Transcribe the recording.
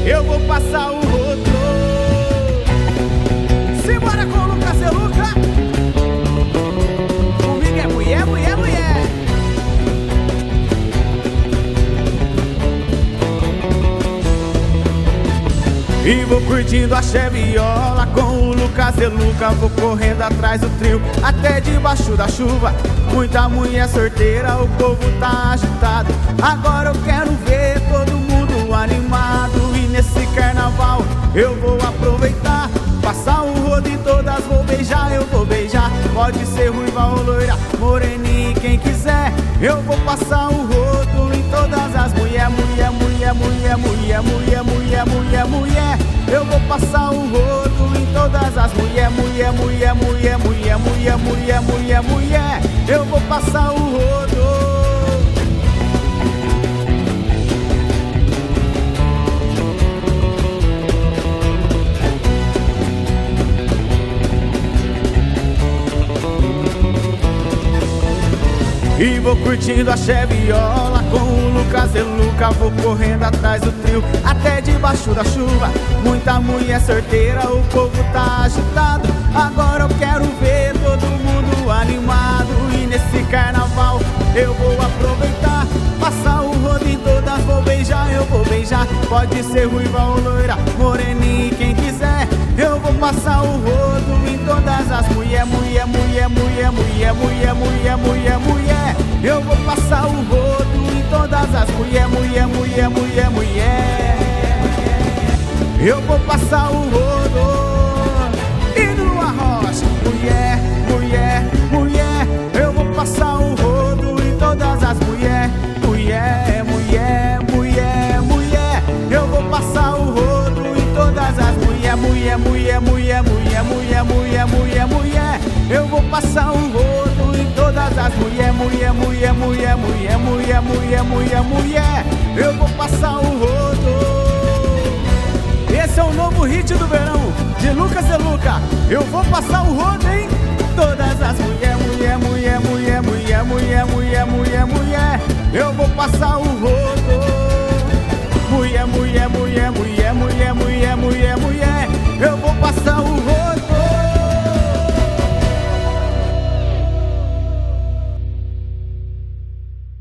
eu vou passar o rodo. Simbora com o Lucas e Luca. Comigo é mulher, mulher, mulher. E vou curtindo a Cheviola com o Lucas e Luca. Vou correndo atrás do trio até debaixo da chuva. Muita mulher sorteira, o povo tá agitado. Agora eu quero ver todo mundo animado. E nesse carnaval eu vou aproveitar, passar o rodo em todas, vou beijar, eu vou beijar. Pode ser ruiva ou loira, moreninha, quem quiser. Eu vou passar o rodo em todas as mulher, mulher, mulher, mulher, mulher, mulher, mulher, mulher, mulher. Eu vou passar o rodo em todas as mulher, mulher, mulher, mulher, mulher, mulher, mulher, mulher, mulher. Eu vou passar o rodo. E vou curtindo a Cheviola com o Lucas e Luca. Vou correndo atrás do trio até debaixo da chuva. Muita mulher sorteira, o povo tá agitado. Agora eu quero ver todo mundo animado. E nesse carnaval eu vou aproveitar, passar o rodo em todas, vou beijar, eu vou beijar. Pode ser ruiva ou loira, moreninha, quem quiser. Eu vou passar o rodo em todas as mulher, mulher, mulher, mulher, mulher, mulher, mulher, mulher, mulher. Eu vou passar o rodo em todas as mulher, mulher, mulher, mulher, mulher. Eu vou passar o rodo e no arroz, mulher, mulher, mulher. Eu vou passar o rodo em todas as mulher, mulher, mulher, mulher, mulher. Eu vou passar o rodo em todas as mulher, mulher, mulher, mulher, mulher, mulher, mulher, mulher, mulher. Eu vou passar o rodo em todas as mulher, mulher, mulher, mulher, mulher, mulher, mulher, mulher, mulher. Eu vou passar o rodo. Esse é o novo hit do verão de Lucas e Luca. Eu vou passar o rodo em todas as mulher, mulher, mulher, mulher, mulher, mulher, mulher, mulher, mulher. Eu vou passar o rodo.